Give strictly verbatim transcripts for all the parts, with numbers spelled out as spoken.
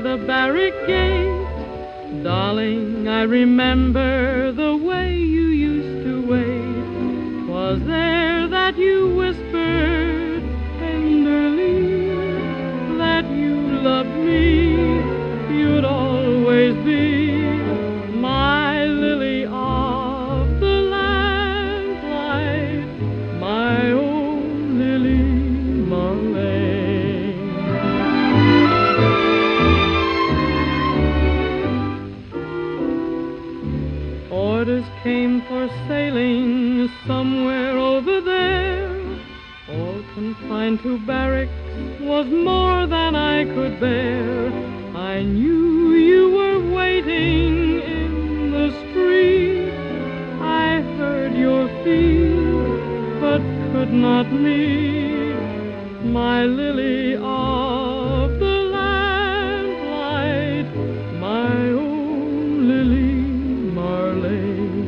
the barrack gate. Darling, I remember the way you used to wait. 'Twas there that you whispered tenderly that you loved me, you'd always be my lily of the lamplight, my own Lily Marlene. Orders came for sailing somewhere over there. All confined to barracks was more than I could bear. I knew you were waiting in the street. I heard your feet, but could not meet my lily of the lamplight, my own Lily Marlene.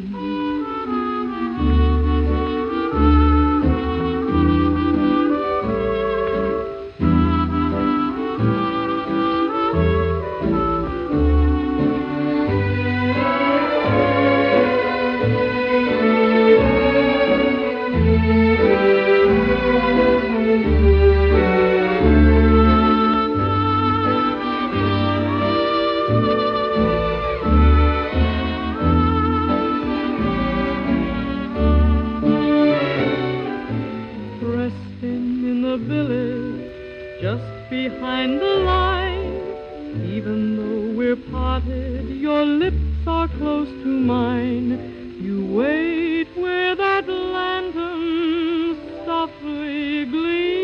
In the village, just behind the line, even though we're parted, your lips are close to mine. You wait where that lantern softly gleams.